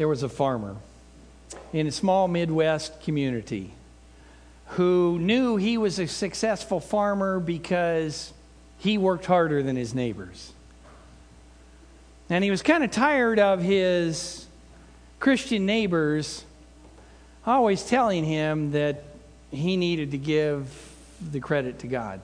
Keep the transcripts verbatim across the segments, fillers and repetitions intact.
there was a farmer in a small Midwest community who knew he was a successful farmer because he worked harder than his neighbors. And he was kind of tired of his Christian neighbors always telling him that he needed to give the credit to God.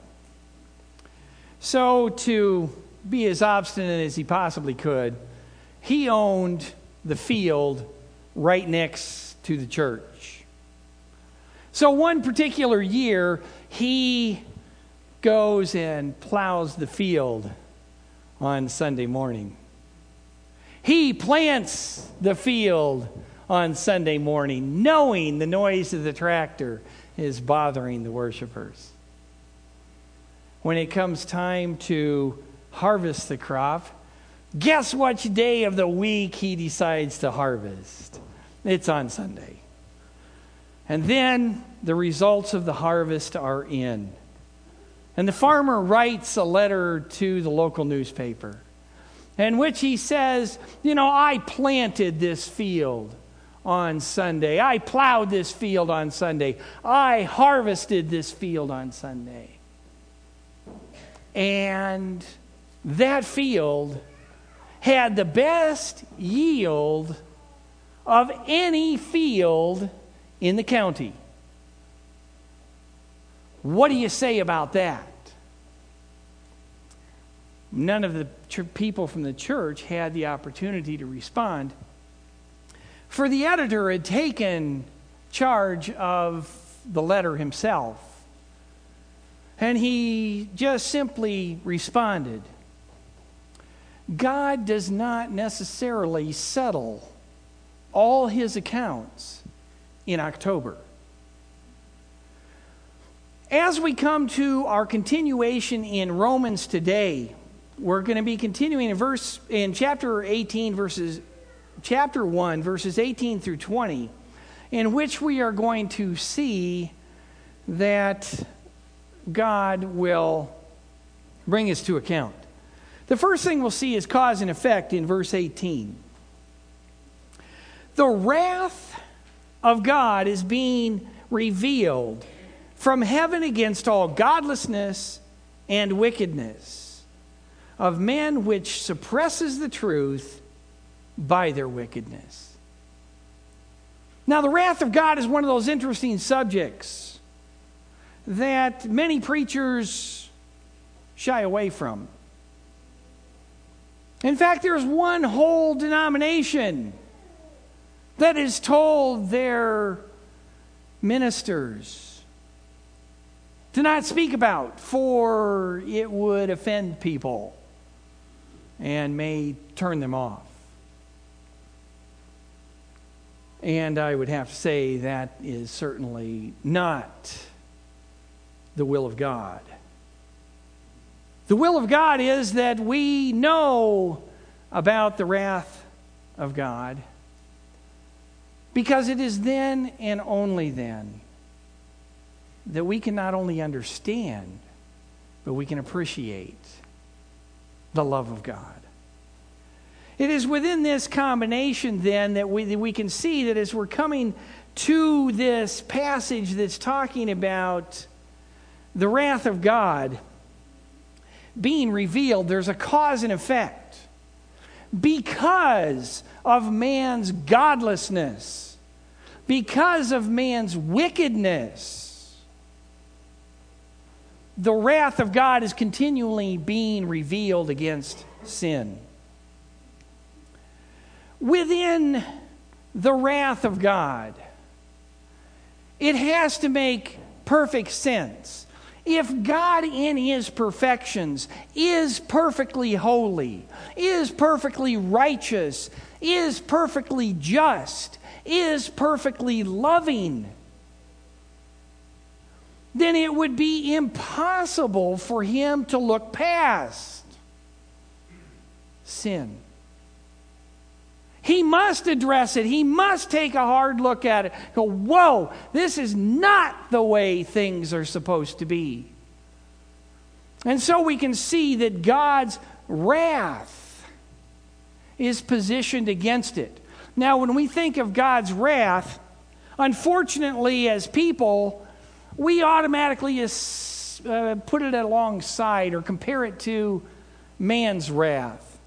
So, to be as obstinate as he possibly could, he owned the field right next to the church. So one particular year, he goes and plows the field on Sunday morning. He plants the field on Sunday morning, knowing the noise of the tractor is bothering the worshipers. When it comes time to harvest the crop, guess which day of the week he decides to harvest? It's on Sunday. And then the results of the harvest are in. And the farmer writes a letter to the local newspaper in which he says, you know, I planted this field on Sunday. I plowed this field on Sunday. I harvested this field on Sunday. And that field had the best yield of any field in the county. What do you say about that? None of the ch- people from the church had the opportunity to respond, for the editor had taken charge of the letter himself. And he just simply responded, God does not necessarily settle all his accounts in October. As we come to our continuation in Romans today, we're going to be continuing in verse in chapter eighteen, verses chapter one, verses eighteen through twenty, in which we are going to see that God will bring us to account. The first thing we'll see is cause and effect in verse eighteen. The wrath of God is being revealed from heaven against all godlessness and wickedness of men, which suppresses the truth by their wickedness. Now, the wrath of God is one of those interesting subjects that many preachers shy away from. In fact, there's one whole denomination that has told their ministers to not speak about, for it would offend people and may turn them off. And I would have to say that is certainly not the will of God. The will of God is that we know about the wrath of God, because it is then and only then that we can not only understand, but we can appreciate the love of God. It is within this combination then that we, that we can see that as we're coming to this passage that's talking about the wrath of God being revealed, there's a cause and effect. Because of man's godlessness, because of man's wickedness, the wrath of God is continually being revealed against sin. Within the wrath of God, it has to make perfect sense. If God in his perfections is perfectly holy, is perfectly righteous, is perfectly just, is perfectly loving, then it would be impossible for him to look past sin. He must address it. He must take a hard look at it. Go, whoa, this is not the way things are supposed to be. And so we can see that God's wrath is positioned against it. Now, when we think of God's wrath, unfortunately, as people, we automatically uh, put it alongside or compare it to man's wrath.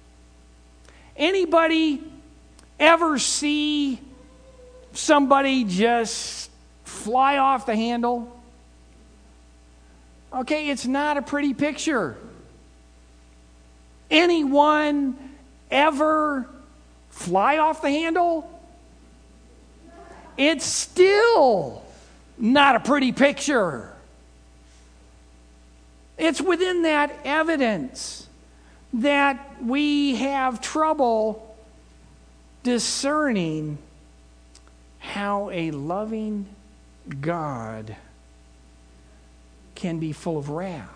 Anybody ever see somebody just fly off the handle? Okay, it's not a pretty picture. Anyone ever fly off the handle? It's still not a pretty picture. It's within that evidence that we have trouble discerning how a loving God can be full of wrath.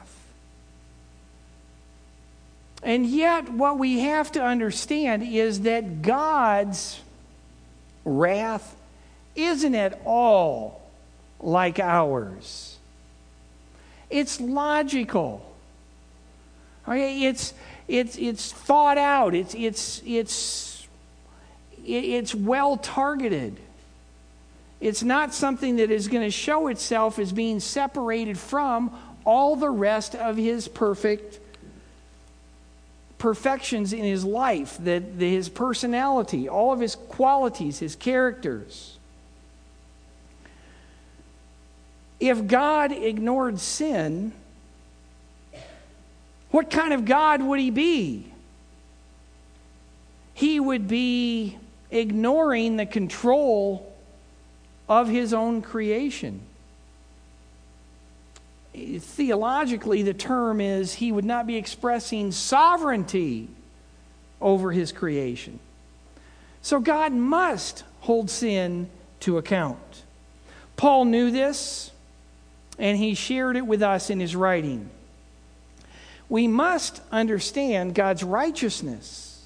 And yet, what we have to understand is that God's wrath isn't at all like ours. It's logical. Okay, it's it's it's thought out. It's it's it's it's well targeted. It's not something that is going to show itself as being separated from all the rest of his perfect perfections in his life, that his personality, all of his qualities, his characters. If God ignored sin, what kind of God would he be? He would be ignoring the control of his own creation. Theologically, the term is he would not be expressing sovereignty over his creation. So God must hold sin to account. Paul knew this, and he shared it with us in his writing. We must understand God's righteousness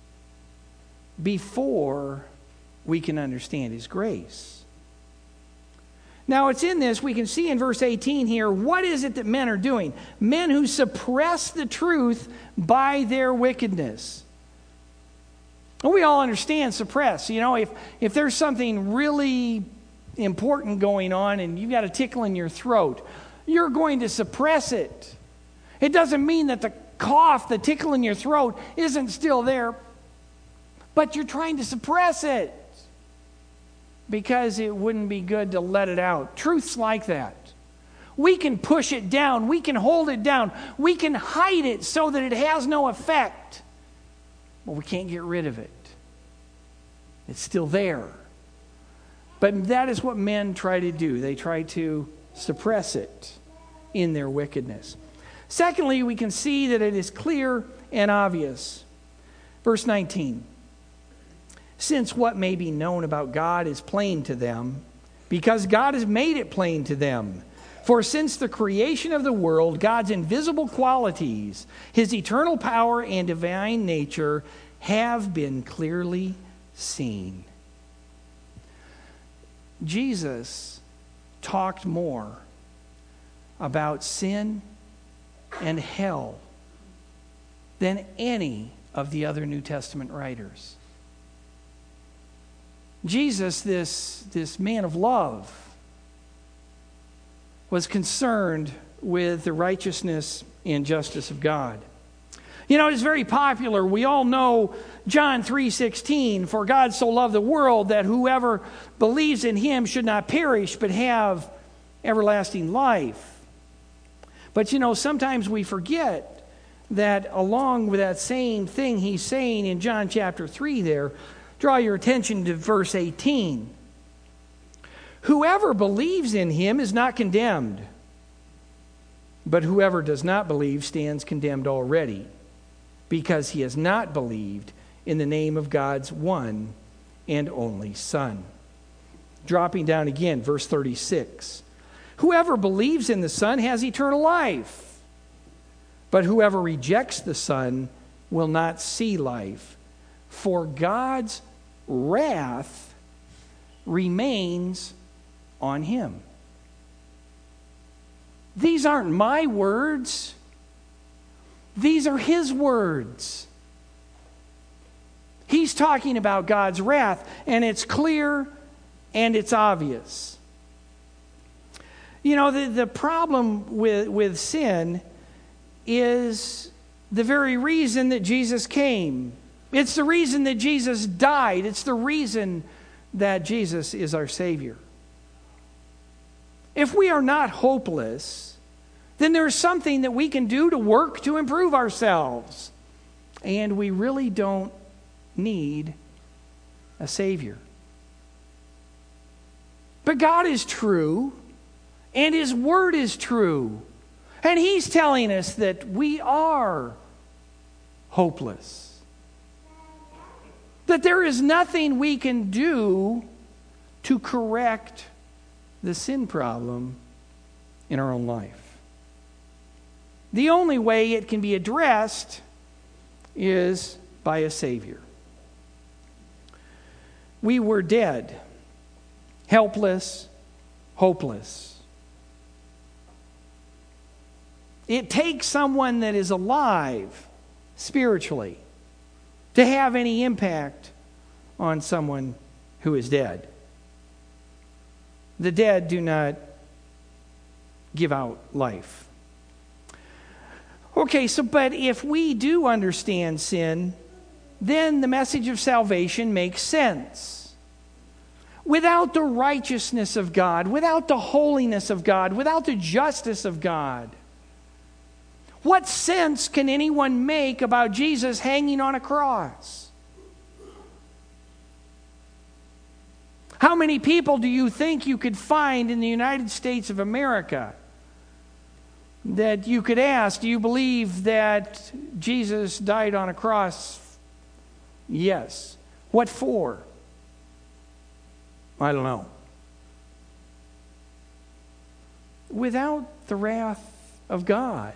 before we can understand his grace. Now, it's in this, we can see in verse eighteen here, what is it that men are doing? Men who suppress the truth by their wickedness. Well, we all understand suppress. You know, if, if there's something really important going on and you've got a tickle in your throat, you're going to suppress it. It doesn't mean that the cough, the tickle in your throat isn't still there, but you're trying to suppress it, because it wouldn't be good to let it out. Truth's like that. We can push it down. We can hold it down. We can hide it so that it has no effect. But we can't get rid of it. It's still there. But that is what men try to do. They try to suppress it in their wickedness. Secondly, we can see that it is clear and obvious. Verse nineteen. Since what may be known about God is plain to them, because God has made it plain to them. For since the creation of the world, God's invisible qualities, his eternal power and divine nature have been clearly seen. Jesus talked more about sin and hell than any of the other New Testament writers. Jesus, this, this man of love, was concerned with the righteousness and justice of God. You know, it's very popular. We all know John three sixteen, for God so loved the world that whoever believes in him should not perish but have everlasting life. But you know, sometimes we forget that along with that same thing he's saying in John chapter three there, draw your attention to verse eighteen. Whoever believes in him is not condemned, but whoever does not believe stands condemned already, because he has not believed in the name of God's one and only Son. Dropping down again, verse thirty-six. Whoever believes in the Son has eternal life, but whoever rejects the Son will not see life. For God's wrath remains on him. These aren't my words. These are his words. He's talking about God's wrath, and it's clear and it's obvious. You know, the, the problem with, with sin is the very reason that Jesus came. It's the reason that Jesus died. It's the reason that Jesus is our Savior. If we are not hopeless, then there's something that we can do to work to improve ourselves. And we really don't need a Savior. But God is true, and His Word is true. And He's telling us that we are hopeless. That there is nothing we can do to correct the sin problem in our own life. The only way it can be addressed is by a Savior. We were dead, helpless, hopeless. It takes someone that is alive spiritually to have any impact on someone who is dead. The dead do not give out life. Okay, so but if we do understand sin, then the message of salvation makes sense. Without the righteousness of God, without the holiness of God, without the justice of God, what sense can anyone make about Jesus hanging on a cross? How many people do you think you could find in the United States of America that you could ask, do you believe that Jesus died on a cross? Yes. What for? I don't know. Without the wrath of God,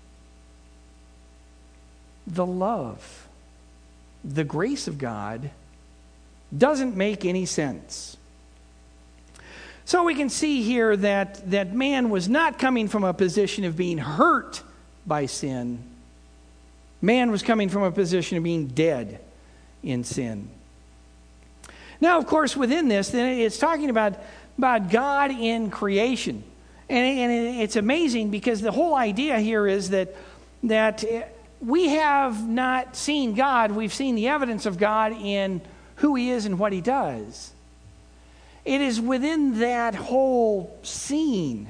the love, the grace of God doesn't make any sense. So we can see here that, that man was not coming from a position of being hurt by sin. Man was coming from a position of being dead in sin. Now, of course, within this, then it's talking about, about God in creation. And, and it's amazing because the whole idea here is that, that we have not seen God. We've seen the evidence of God in who He is and what He does. It is within that whole scene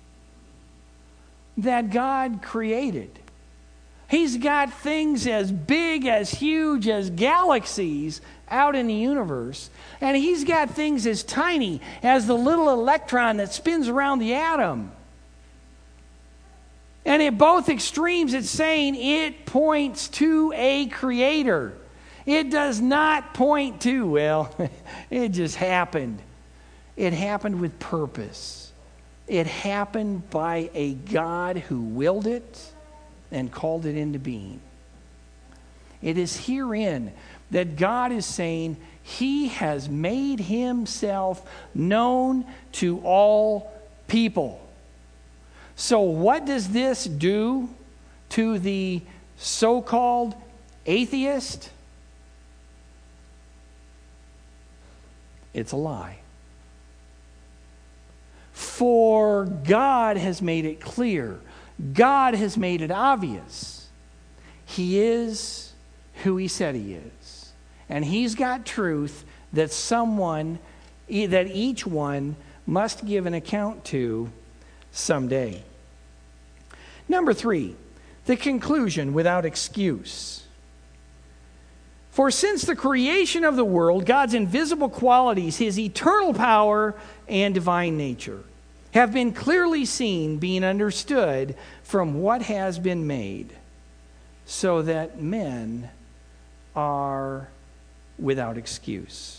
that God created. He's got things as big, as huge as galaxies out in the universe. And He's got things as tiny as the little electron that spins around the atom. And at both extremes, it's saying it points to a creator. It does not point to, well, it just happened. It happened with purpose. It happened by a God who willed it and called it into being. It is herein that God is saying He has made Himself known to all people. So what does this do to the so-called atheist? It's a lie. For God has made it clear. God has made it obvious. He is who He said He is. And He's got truth that someone, that each one must give an account to someday. Number three, the conclusion without excuse. For since the creation of the world, God's invisible qualities, His eternal power and divine nature, have been clearly seen, being understood from what has been made, so that men are without excuse.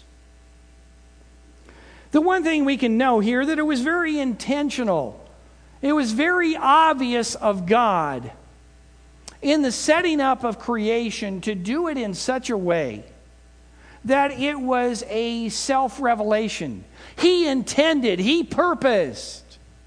The one thing we can know here, that it was very intentional. It was very obvious of God in the setting up of creation to do it in such a way that it was a self-revelation. He intended, He purposed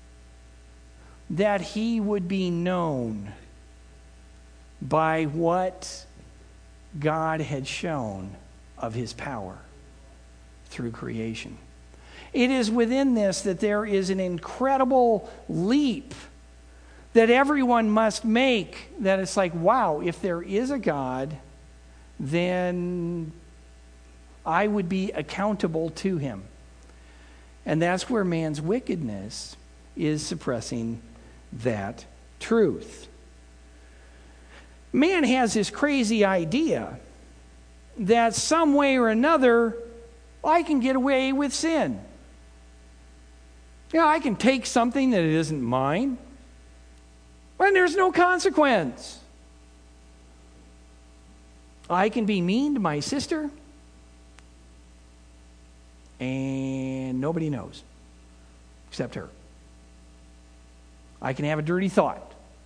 that He would be known by what God had shown of his power through creation. It is within this that there is an incredible leap that everyone must make, that it's like, wow, if there is a God, then I would be accountable to him. And that's where man's wickedness is suppressing that truth. Man has this crazy idea that some way or another I can get away with sin. Yeah, I can take something that isn't mine, and there's no consequence. I can be mean to my sister, and nobody knows except her. I can have a dirty thought.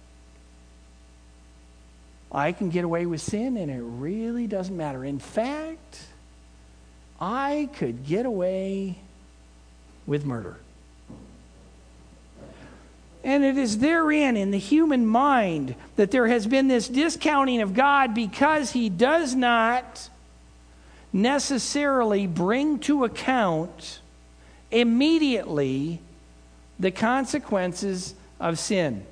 I can get away with sin, and it really doesn't matter. In fact, I could get away with murder. And it is therein, in the human mind, that there has been this discounting of God because he does not necessarily bring to account immediately the consequences of sin.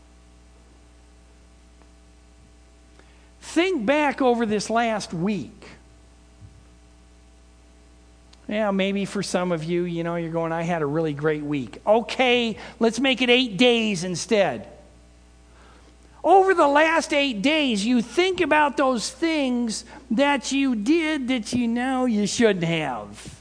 Think back over this last week. Yeah, maybe for some of you, you know, you're going, I had a really great week. Okay, let's make it eight days instead. Over the last eight days, you think about those things that you did that you know you shouldn't have.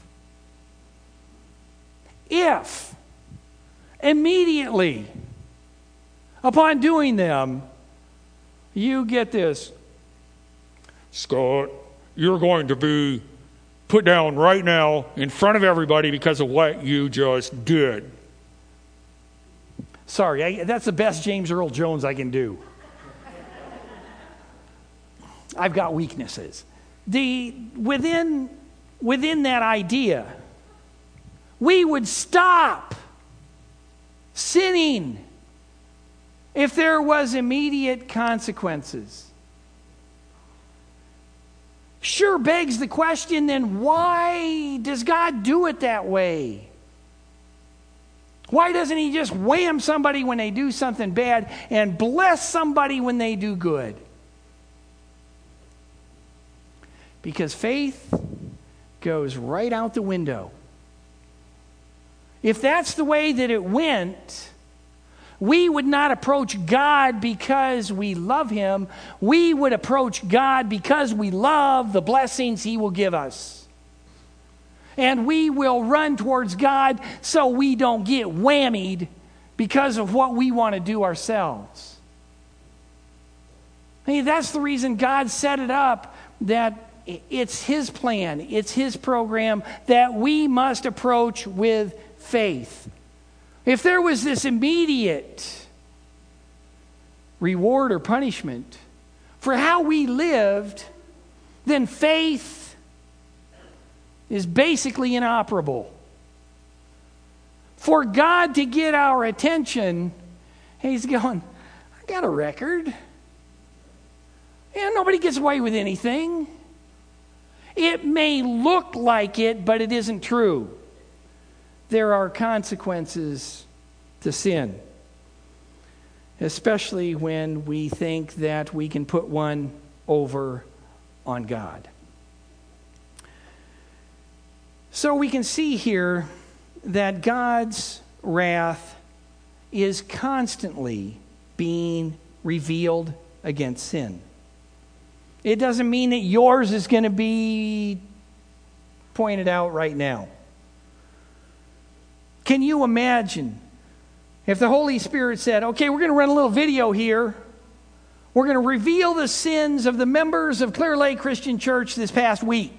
If immediately upon doing them, you get this, Scott, you're going to be put down right now in front of everybody because of what you just did. Sorry, I, that's the best James Earl Jones I can do. I've got weaknesses. The within within that idea, we would stop sinning if there was immediate consequences. Sure begs the question, then why does God do it that way? Why doesn't he just wham somebody when they do something bad and bless somebody when they do good? Because faith goes right out the window. If that's the way that it went, we would not approach God because we love him. We would approach God because we love the blessings he will give us. And we will run towards God so we don't get whammied because of what we want to do ourselves. Hey, that's the reason God set it up, that it's his plan, it's his program that we must approach with faith. If there was this immediate reward or punishment for how we lived, then faith is basically inoperable. For God to get our attention, he's going, I got a record. And nobody gets away with anything. It may look like it, but it isn't true. There are consequences to sin, especially when we think that we can put one over on God. So we can see here that God's wrath is constantly being revealed against sin. It doesn't mean that yours is going to be pointed out right now. Can you imagine if the Holy Spirit said, okay, we're going to run a little video here. We're going to reveal the sins of the members of Clear Lake Christian Church this past week.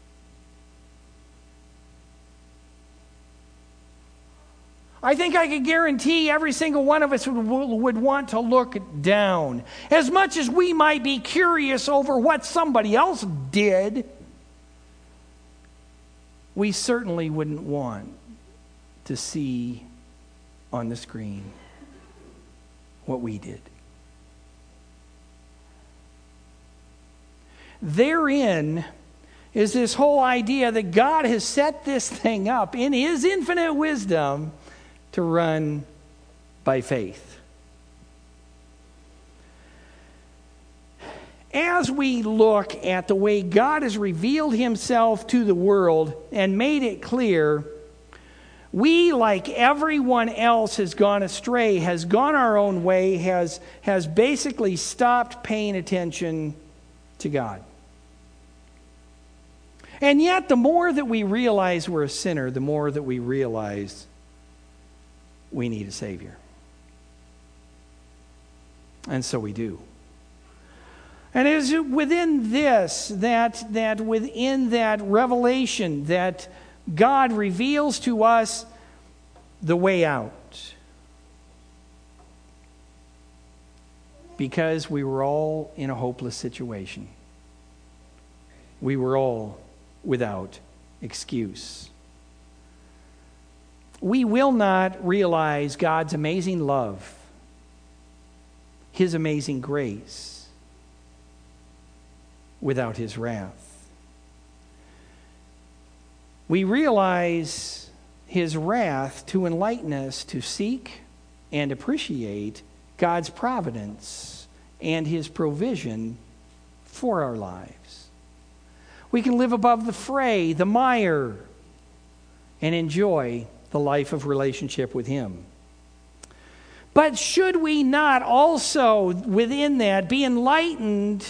I think I could guarantee every single one of us would, would want to look down. As much as we might be curious over what somebody else did, we certainly wouldn't want to see on the screen what we did. Therein is this whole idea that God has set this thing up in His infinite wisdom to run by faith. As we look at the way God has revealed Himself to the world and made it clear, we, like everyone else, has gone astray, has gone our own way, has, has basically stopped paying attention to God. And yet, the more that we realize we're a sinner, the more that we realize we need a Savior. And so we do. And it is within this, that, that within that revelation, that God reveals to us the way out. Because we were all in a hopeless situation. We were all without excuse. We will not realize God's amazing love, His amazing grace, without His wrath. We realize His wrath to enlighten us to seek and appreciate God's providence and His provision for our lives. We can live above the fray, the mire, and enjoy the life of relationship with Him. But should we not also, within that, be enlightened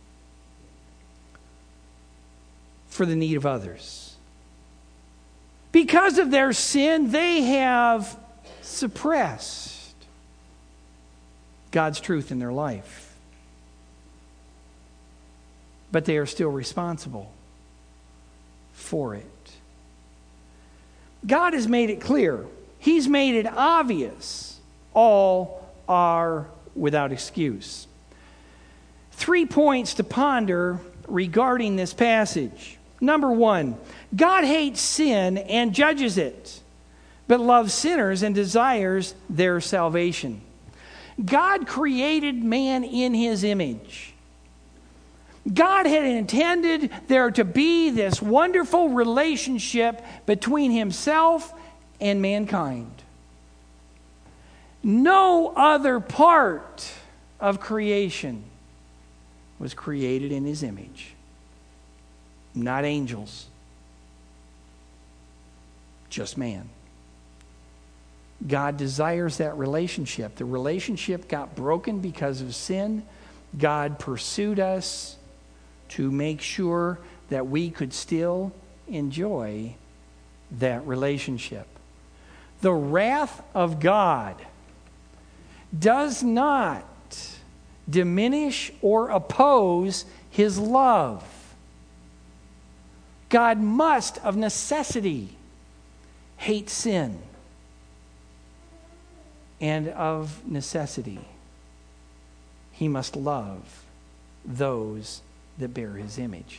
for the need of others? Because of their sin, they have suppressed God's truth in their life. But they are still responsible for it. God has made it clear. He's made it obvious. All are without excuse. Three points to ponder regarding this passage. Number one, God hates sin and judges it, but loves sinners and desires their salvation. God created man in His image. God had intended there to be this wonderful relationship between Himself and mankind. No other part of creation was created in His image. Not angels, just man. God desires that relationship. The relationship got broken because of sin. God pursued us to make sure that we could still enjoy that relationship. The wrath of God does not diminish or oppose His love. God must, of necessity, hate sin. And of necessity, He must love those that bear His image.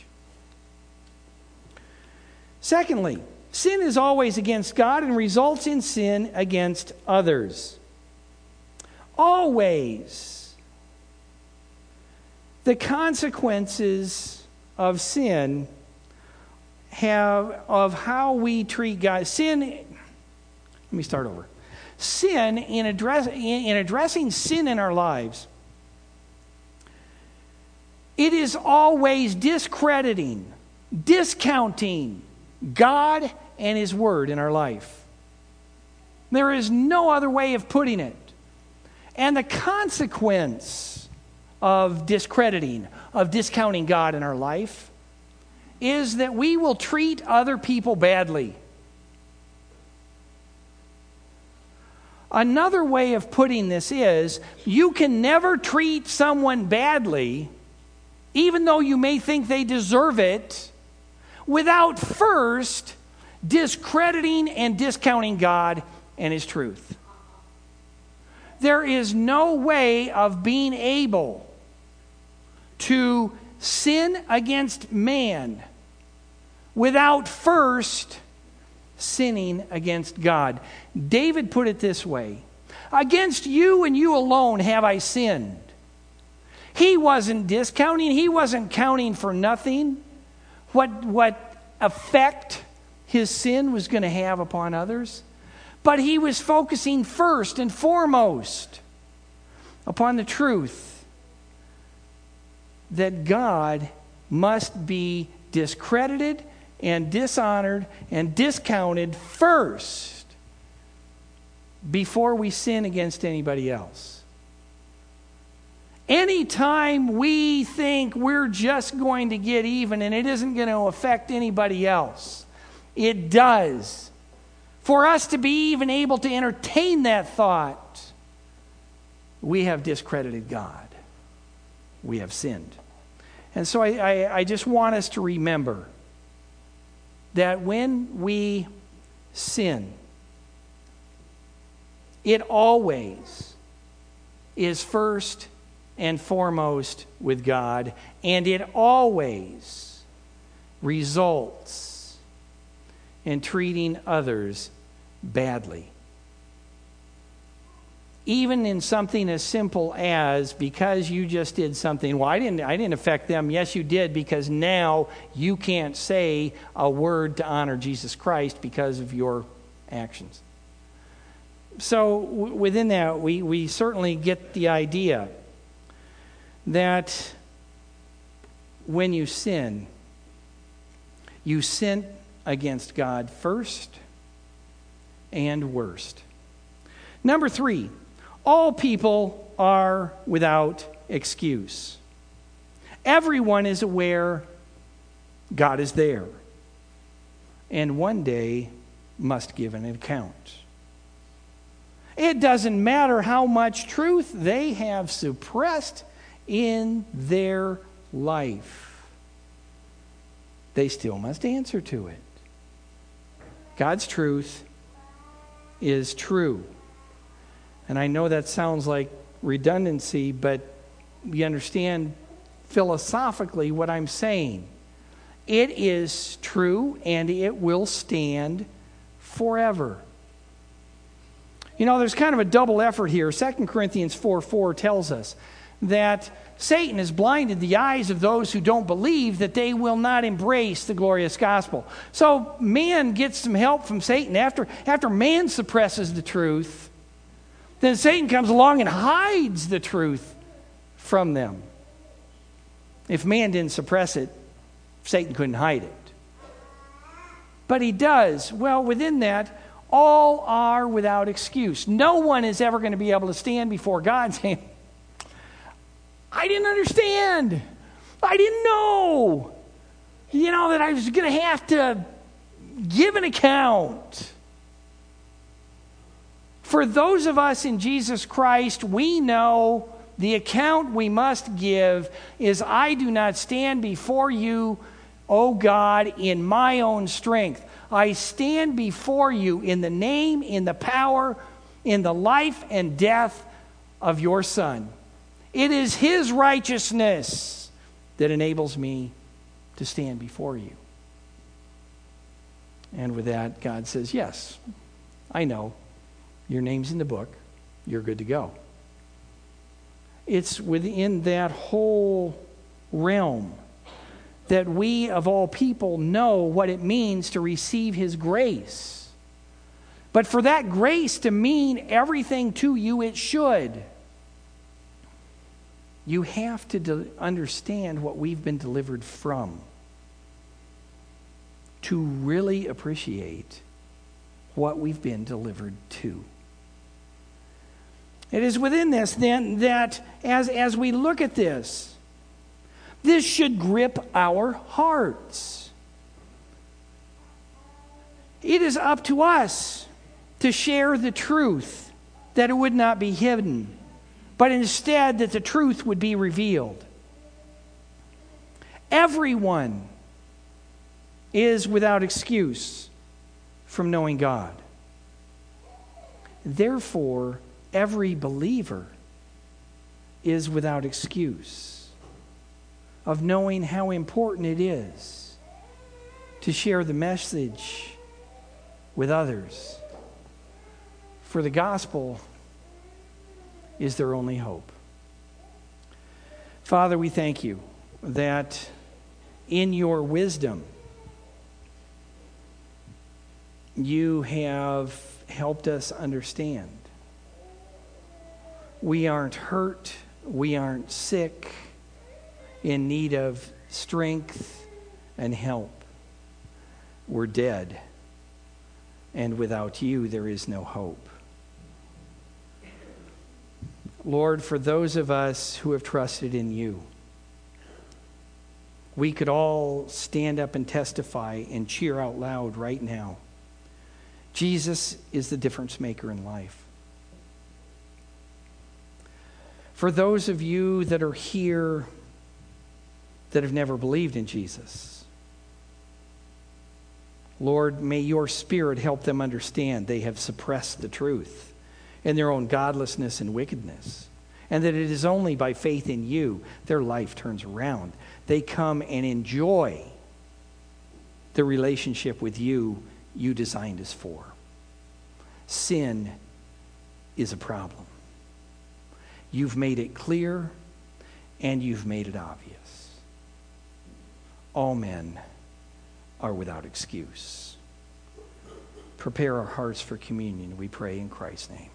Secondly, sin is always against God and results in sin against others. Always. The consequences of sin have of how we treat God. Sin, let me start over. Sin, in, address, in addressing sin in our lives, it is always discrediting, discounting God and His Word in our life. There is no other way of putting it. And the consequence of discrediting, of discounting God in our life, is that we will treat other people badly. Another way of putting this is, you can never treat someone badly, even though you may think they deserve it, without first discrediting and discounting God and His truth. There is no way of being able to sin against man without first sinning against God. David put it this way: against you and you alone have I sinned. He wasn't discounting. He wasn't counting for nothing what, what effect his sin was going to have upon others, but he was focusing first and foremost upon the truth that God must be discredited and dishonored and discounted first before we sin against anybody else. Anytime we think we're just going to get even and it isn't going to affect anybody else, it does. For us to be even able to entertain that thought, we have discredited God. We have sinned. And so I, I, I just want us to remember that when we sin, it always is first and foremost with God, and it always results in treating others badly. Even in something as simple as, because you just did something, well, I didn't, I didn't affect them. Yes, you did, because now you can't say a word to honor Jesus Christ because of your actions. So w- within that, we, we certainly get the idea that when you sin, you sin against God first and worst. Number three, all people are without excuse. Everyone is aware God is there and one day must give an account. It doesn't matter how much truth they have suppressed in their life. They still must answer to it. God's truth is true. And I know that sounds like redundancy, but you understand philosophically what I'm saying. It is true and it will stand forever. You know, there's kind of a double effort here. Second Corinthians four four tells us that Satan has blinded the eyes of those who don't believe, that they will not embrace the glorious gospel. So man gets some help from Satan. After, after man suppresses the truth, then Satan comes along and hides the truth from them. If man didn't suppress it, Satan couldn't hide it. But he does. Well, within that, all are without excuse. No one is ever going to be able to stand before God saying, I didn't understand. I didn't know. You know, that I was going to have to give an account. For those of us in Jesus Christ, we know the account we must give is, I do not stand before you, O God, in my own strength. I stand before you in the name, in the power, in the life and death of your Son. It is his righteousness that enables me to stand before you. And with that, God says, yes, I know. Your name's in the book. You're good to go. It's within that whole realm that we, of all people, know what it means to receive his grace. But for that grace to mean everything to you, it should. You have to de- understand what we've been delivered from to really appreciate what we've been delivered to. It is within this, then, that as, as we look at this, this should grip our hearts. It is up to us to share the truth, that it would not be hidden, but instead that the truth would be revealed. Everyone is without excuse from knowing God. Therefore, every believer is without excuse of knowing how important it is to share the message with others. For the gospel is their only hope. Father, we thank you that in your wisdom, you have helped us understand. We aren't hurt. We aren't sick, in need of strength and help. We're dead. And without you, there is no hope. Lord, for those of us who have trusted in you, we could all stand up and testify and cheer out loud right now. Jesus is the difference maker in life. For those of you that are here that have never believed in Jesus, Lord, may your Spirit help them understand they have suppressed the truth in their own godlessness and wickedness, and that it is only by faith in you their life turns around. They come and enjoy the relationship with you you designed us for. Sin is a problem. You've made it clear, and you've made it obvious. All men are without excuse. Prepare our hearts for communion, we pray in Christ's name.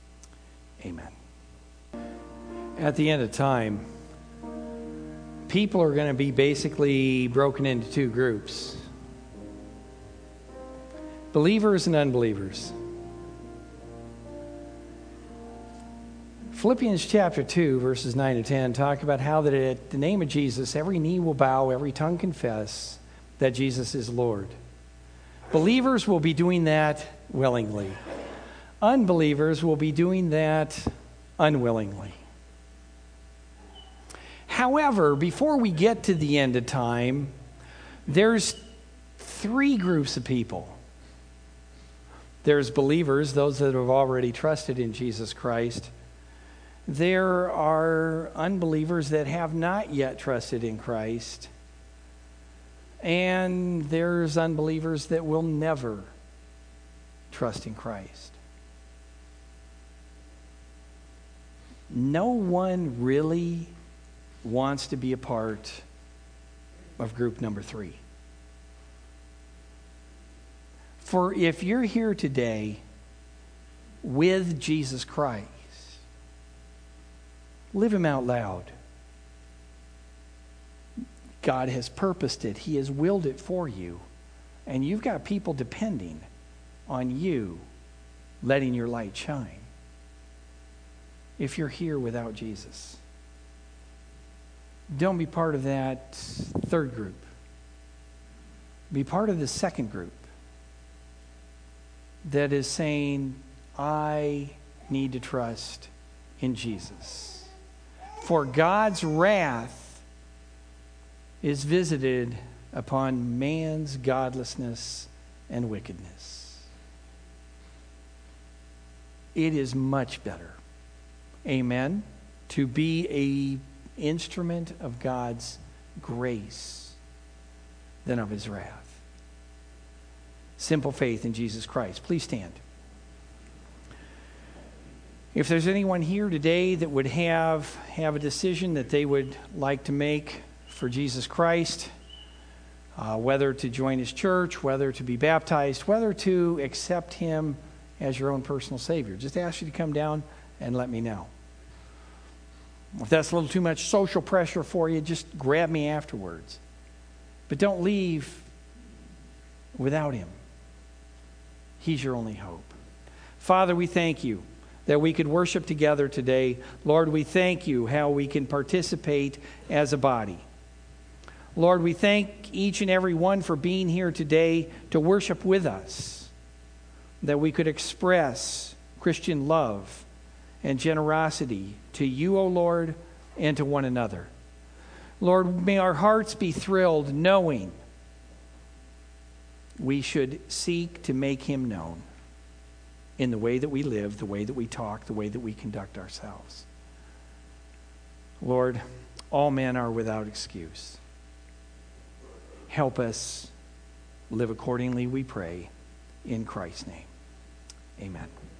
Amen. At the end of time, people are going to be basically broken into two groups: believers and unbelievers. Philippians chapter two, verses nine to ten, talk about how that at the name of Jesus, every knee will bow, every tongue confess that Jesus is Lord. Believers will be doing that willingly. Unbelievers will be doing that unwillingly. However, before we get to the end of time, there's three groups of people. There's believers, those that have already trusted in Jesus Christ. There are unbelievers that have not yet trusted in Christ. And there's unbelievers that will never trust in Christ. No one really wants to be a part of group number three. For if you're here today with Jesus Christ, live him out loud. God has purposed it. He has willed it for you. And you've got people depending on you letting your light shine. If you're here without Jesus, don't be part of that third group. Be part of the second group that is saying, I need to trust in Jesus. For God's wrath is visited upon man's godlessness and wickedness. It is much better, amen, to be a instrument of God's grace than of his wrath. Simple faith in Jesus Christ. Please stand. If there's anyone here today that would have, have a decision that they would like to make for Jesus Christ, uh, whether to join his church, whether to be baptized, whether to accept him as your own personal Savior, just ask you to come down and let me know. If that's a little too much social pressure for you, just grab me afterwards. But don't leave without him. He's your only hope. Father, we thank you that we could worship together today. Lord, we thank you how we can participate as a body. Lord, we thank each and every one for being here today to worship with us, that we could express Christian love and generosity to you, O Lord, and to one another. Lord, may our hearts be thrilled knowing we should seek to make him known in the way that we live, the way that we talk, the way that we conduct ourselves. Lord, all men are without excuse. Help us live accordingly, we pray, in Christ's name. Amen.